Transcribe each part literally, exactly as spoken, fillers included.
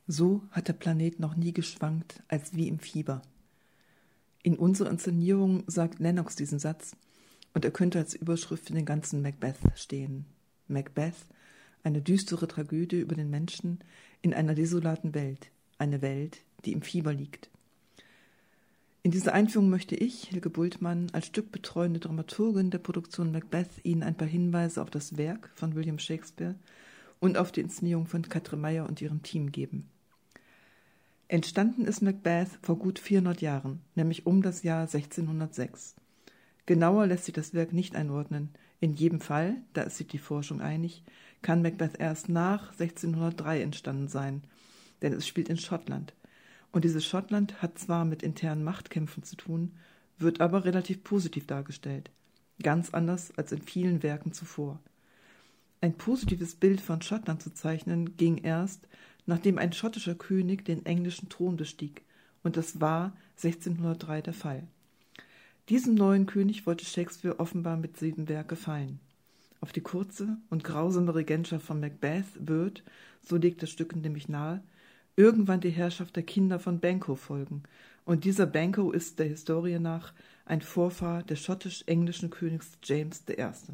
So hat der Planet noch nie geschwankt, als wie im Fieber. In unserer Inszenierung sagt Lennox diesen Satz, und er könnte als Überschrift für den ganzen Macbeth stehen. Macbeth, eine düstere Tragödie über den Menschen in einer desolaten Welt, eine Welt, die im Fieber liegt. In dieser Einführung möchte ich, Hilke Bultmann, als stückbetreuende Dramaturgin der Produktion Macbeth Ihnen ein paar Hinweise auf das Werk von William Shakespeare und auf die Inszenierung von Katrin Meyer und ihrem Team geben. Entstanden ist Macbeth vor gut vierhundert Jahren, nämlich um das Jahr sechzehnhundertsechs. Genauer lässt sich das Werk nicht einordnen. In jedem Fall, da ist sich die Forschung einig, kann Macbeth erst nach sechzehnhundertdrei entstanden sein, denn es spielt in Schottland. Und dieses Schottland hat zwar mit internen Machtkämpfen zu tun, wird aber relativ positiv dargestellt. Ganz anders als in vielen Werken zuvor. Ein positives Bild von Schottland zu zeichnen, ging erst, nachdem ein schottischer König den englischen Thron bestieg, und das war sechzehnhundertdrei der Fall. Diesem neuen König wollte Shakespeare offenbar mit diesem Werk gefallen. Auf die kurze und grausame Regentschaft von Macbeth wird, so legt das Stück nämlich nahe, irgendwann die Herrschaft der Kinder von Banquo folgen, und dieser Banquo ist der Historie nach ein Vorfahr des schottisch-englischen Königs James der Erste.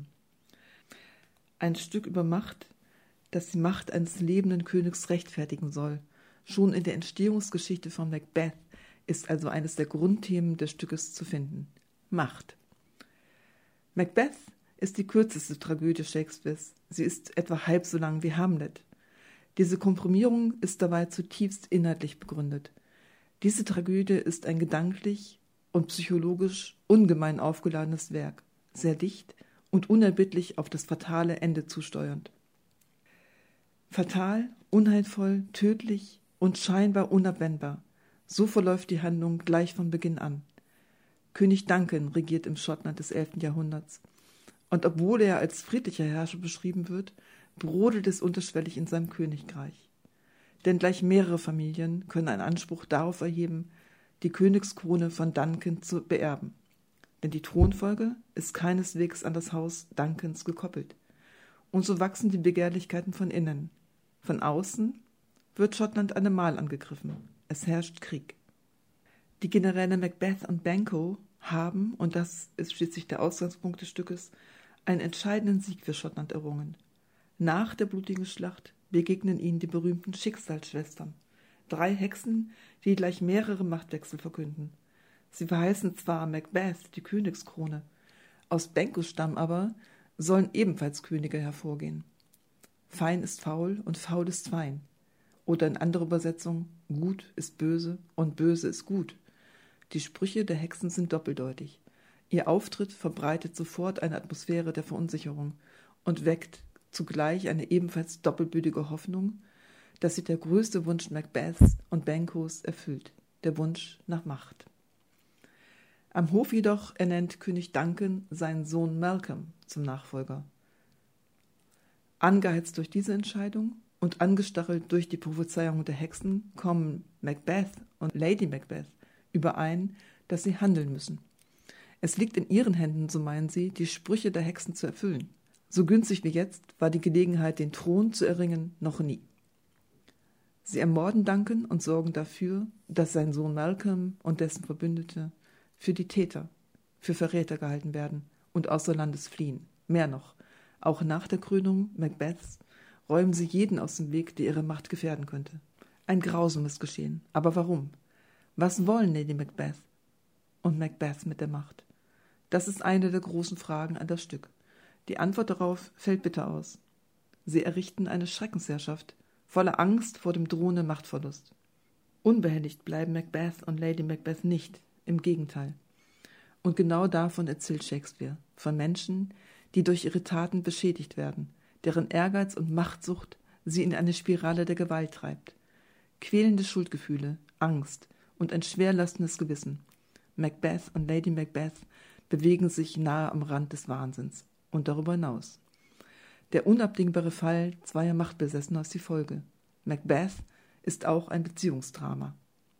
Ein Stück über Macht, das die Macht eines lebenden Königs rechtfertigen soll. Schon in der Entstehungsgeschichte von Macbeth ist also eines der Grundthemen des Stückes zu finden. Macht. Macbeth ist die kürzeste Tragödie Shakespeares. Sie ist etwa halb so lang wie Hamlet. Diese Komprimierung ist dabei zutiefst inhaltlich begründet. Diese Tragödie ist ein gedanklich und psychologisch ungemein aufgeladenes Werk, sehr dicht und unerbittlich auf das fatale Ende zusteuernd. Fatal, unheilvoll, tödlich und scheinbar unabwendbar. So verläuft die Handlung gleich von Beginn an. König Duncan regiert im Schottland des elften Jahrhunderts. Und obwohl er als friedlicher Herrscher beschrieben wird, brodelt es unterschwellig in seinem Königreich. Denn gleich mehrere Familien können einen Anspruch darauf erheben, die Königskrone von Duncan zu beerben. Denn die Thronfolge ist keineswegs an das Haus Duncans gekoppelt. Und so wachsen die Begehrlichkeiten von innen. Von außen wird Schottland allemal angegriffen. Es herrscht Krieg. Die Generäle Macbeth und Banquo haben, und das ist schließlich der Ausgangspunkt des Stückes, einen entscheidenden Sieg für Schottland errungen. Nach der blutigen Schlacht begegnen ihnen die berühmten Schicksalsschwestern, drei Hexen, die gleich mehrere Machtwechsel verkünden. Sie verheißen zwar Macbeth die Königskrone, aus Banquos Stamm aber sollen ebenfalls Könige hervorgehen. Fein ist faul und faul ist fein. Oder in anderer Übersetzung, gut ist böse und böse ist gut. Die Sprüche der Hexen sind doppeldeutig. Ihr Auftritt verbreitet sofort eine Atmosphäre der Verunsicherung und weckt zugleich eine ebenfalls doppelbödige Hoffnung, dass sich der größte Wunsch Macbeths und Banquos erfüllt, der Wunsch nach Macht. Am Hof jedoch ernennt König Duncan seinen Sohn Malcolm zum Nachfolger. Angeheizt durch diese Entscheidung und angestachelt durch die Prophezeiung der Hexen kommen Macbeth und Lady Macbeth überein, dass sie handeln müssen. Es liegt in ihren Händen, so meinen sie, die Sprüche der Hexen zu erfüllen. So günstig wie jetzt war die Gelegenheit, den Thron zu erringen, noch nie. Sie ermorden Duncan und sorgen dafür, dass sein Sohn Malcolm und dessen Verbündete für die Täter, für Verräter gehalten werden und außer Landes fliehen. Mehr noch, auch nach der Krönung Macbeths räumen sie jeden aus dem Weg, der ihre Macht gefährden könnte. Ein grausames Geschehen. Aber warum? Was wollen Lady Macbeth und Macbeth mit der Macht? Das ist eine der großen Fragen an das Stück. Die Antwort darauf fällt bitter aus. Sie errichten eine Schreckensherrschaft, voller Angst vor dem drohenden Machtverlust. Unbehelligt bleiben Macbeth und Lady Macbeth nicht, im Gegenteil. Und genau davon erzählt Shakespeare, von Menschen, die durch ihre Taten beschädigt werden, deren Ehrgeiz und Machtsucht sie in eine Spirale der Gewalt treibt. Quälende Schuldgefühle, Angst und ein schwerlastendes Gewissen. Macbeth und Lady Macbeth bewegen sich nahe am Rand des Wahnsinns und darüber hinaus. Der unabdingbare Fall zweier Machtbesessener ist die Folge. Macbeth ist auch ein Beziehungsdrama.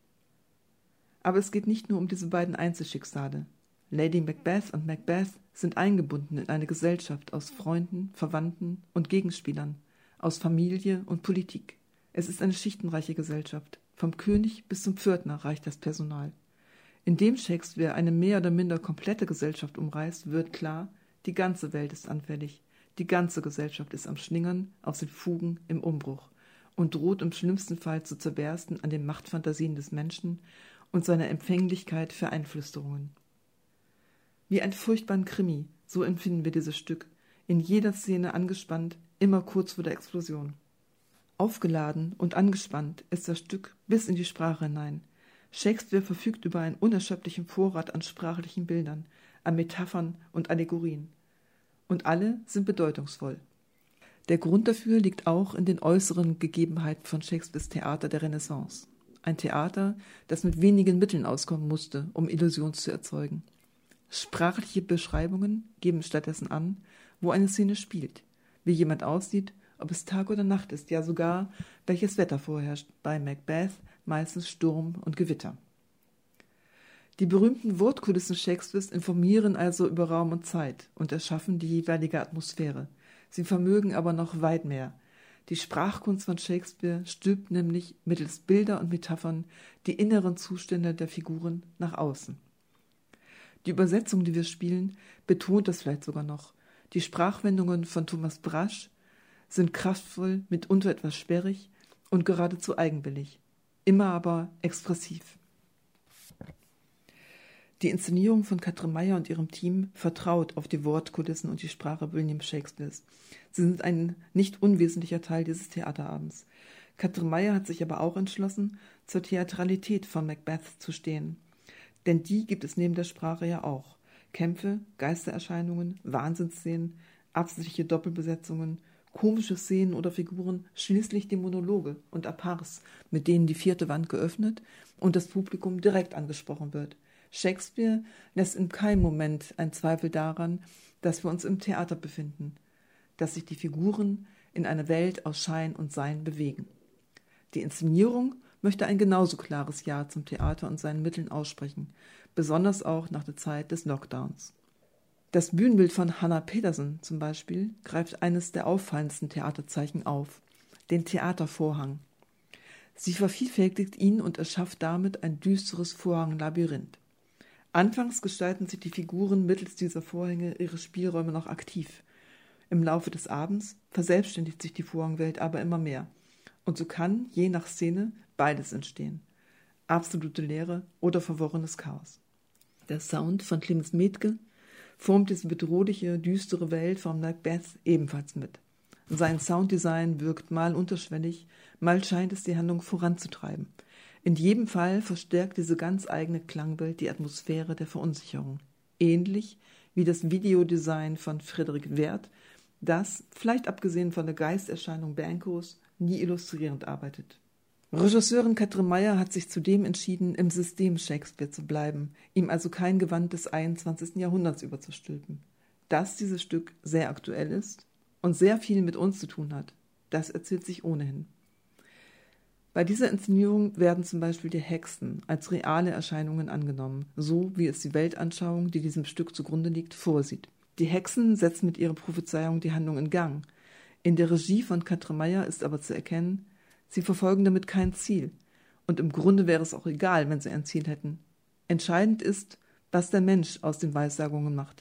Aber es geht nicht nur um diese beiden Einzelschicksale. Lady Macbeth und Macbeth sind eingebunden in eine Gesellschaft aus Freunden, Verwandten und Gegenspielern, aus Familie und Politik. Es ist eine schichtenreiche Gesellschaft. Vom König bis zum Pförtner reicht das Personal. Indem Shakespeare eine mehr oder minder komplette Gesellschaft umreißt, wird klar, die ganze Welt ist anfällig. Die ganze Gesellschaft ist am Schlingern, aus den Fugen, im Umbruch und droht im schlimmsten Fall zu zerbersten an den Machtfantasien des Menschen und seiner Empfänglichkeit für Einflüsterungen. Wie ein furchtbaren Krimi, so empfinden wir dieses Stück, in jeder Szene angespannt, immer kurz vor der Explosion. Aufgeladen und angespannt ist das Stück bis in die Sprache hinein. Shakespeare verfügt über einen unerschöpflichen Vorrat an sprachlichen Bildern, an Metaphern und Allegorien. Und alle sind bedeutungsvoll. Der Grund dafür liegt auch in den äußeren Gegebenheiten von Shakespeares Theater der Renaissance. Ein Theater, das mit wenigen Mitteln auskommen musste, um Illusion zu erzeugen. Sprachliche Beschreibungen geben stattdessen an, wo eine Szene spielt, wie jemand aussieht, ob es Tag oder Nacht ist, ja sogar, welches Wetter vorherrscht, bei Macbeth meistens Sturm und Gewitter. Die berühmten Wortkulissen Shakespeares informieren also über Raum und Zeit und erschaffen die jeweilige Atmosphäre. Sie vermögen aber noch weit mehr. Die Sprachkunst von Shakespeare stülpt nämlich mittels Bilder und Metaphern die inneren Zustände der Figuren nach außen. Die Übersetzung, die wir spielen, betont das vielleicht sogar noch. Die Sprachwendungen von Thomas Brasch sind kraftvoll, mitunter etwas sperrig und geradezu eigenwillig, immer aber expressiv. Die Inszenierung von Katrin Meyer und ihrem Team vertraut auf die Wortkulissen und die Sprache William Shakespeares. Sie sind ein nicht unwesentlicher Teil dieses Theaterabends. Katrin Meyer hat sich aber auch entschlossen, zur Theatralität von Macbeth zu stehen. Denn die gibt es neben der Sprache ja auch. Kämpfe, Geistererscheinungen, Wahnsinnsszenen, absichtliche Doppelbesetzungen, komische Szenen oder Figuren, schließlich die Monologe und Apars, mit denen die vierte Wand geöffnet und das Publikum direkt angesprochen wird. Shakespeare lässt in keinem Moment einen Zweifel daran, dass wir uns im Theater befinden, dass sich die Figuren in einer Welt aus Schein und Sein bewegen. Die Inszenierung möchte ein genauso klares Ja zum Theater und seinen Mitteln aussprechen, besonders auch nach der Zeit des Lockdowns. Das Bühnenbild von Hannah Peterson zum Beispiel greift eines der auffallendsten Theaterzeichen auf, den Theatervorhang. Sie vervielfältigt ihn und erschafft damit ein düsteres Vorhanglabyrinth. Anfangs gestalten sich die Figuren mittels dieser Vorhänge ihre Spielräume noch aktiv. Im Laufe des Abends verselbstständigt sich die Vorhangwelt aber immer mehr. Und so kann, je nach Szene, beides entstehen. Absolute Leere oder verworrenes Chaos. Der Sound von Clemens Metke formt diese bedrohliche, düstere Welt von Macbeth ebenfalls mit. Sein Sounddesign wirkt mal unterschwellig, mal scheint es die Handlung voranzutreiben. In jedem Fall verstärkt diese ganz eigene Klangwelt die Atmosphäre der Verunsicherung. Ähnlich wie das Videodesign von Frederik Werth, das, vielleicht abgesehen von der Geisterscheinung Bankos, nie illustrierend arbeitet. Regisseurin Katrin Meyer hat sich zudem entschieden, im System Shakespeare zu bleiben, ihm also kein Gewand des einundzwanzigsten Jahrhunderts überzustülpen. Dass dieses Stück sehr aktuell ist und sehr viel mit uns zu tun hat, das erzählt sich ohnehin. Bei dieser Inszenierung werden zum Beispiel die Hexen als reale Erscheinungen angenommen, so wie es die Weltanschauung, die diesem Stück zugrunde liegt, vorsieht. Die Hexen setzen mit ihrer Prophezeiung die Handlung in Gang. In der Regie von Katrin Meyer ist aber zu erkennen, sie verfolgen damit kein Ziel. Und im Grunde wäre es auch egal, wenn sie ein Ziel hätten. Entscheidend ist, was der Mensch aus den Weissagungen macht.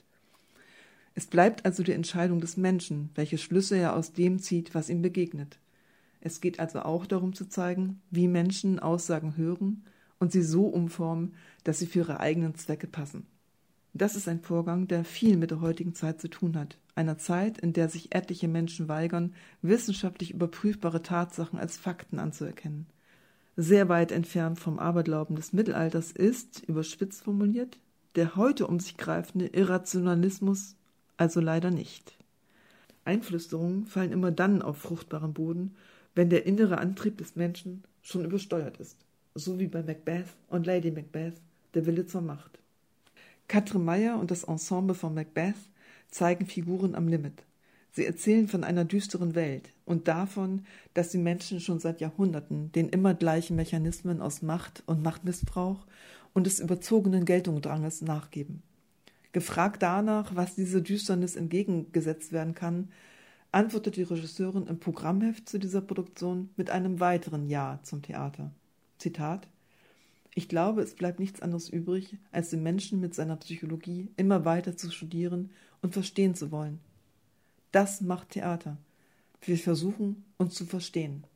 Es bleibt also die Entscheidung des Menschen, welche Schlüsse er aus dem zieht, was ihm begegnet. Es geht also auch darum zu zeigen, wie Menschen Aussagen hören und sie so umformen, dass sie für ihre eigenen Zwecke passen. Das ist ein Vorgang, der viel mit der heutigen Zeit zu tun hat. Einer Zeit, in der sich etliche Menschen weigern, wissenschaftlich überprüfbare Tatsachen als Fakten anzuerkennen. Sehr weit entfernt vom Aberglauben des Mittelalters ist, überspitzt formuliert, der heute um sich greifende Irrationalismus also leider nicht. Einflüsterungen fallen immer dann auf fruchtbaren Boden, wenn der innere Antrieb des Menschen schon übersteuert ist, so wie bei Macbeth und Lady Macbeth, der Wille zur Macht. Katrin Meyer und das Ensemble von Macbeth zeigen Figuren am Limit. Sie erzählen von einer düsteren Welt und davon, dass die Menschen schon seit Jahrhunderten den immer gleichen Mechanismen aus Macht und Machtmissbrauch und des überzogenen Geltungsdranges nachgeben. Gefragt danach, was dieser Düsternis entgegengesetzt werden kann, antwortet die Regisseurin im Programmheft zu dieser Produktion mit einem weiteren Ja zum Theater. Zitat: Ich glaube, es bleibt nichts anderes übrig, als den Menschen mit seiner Psychologie immer weiter zu studieren und verstehen zu wollen. Das macht Theater. Wir versuchen, uns zu verstehen.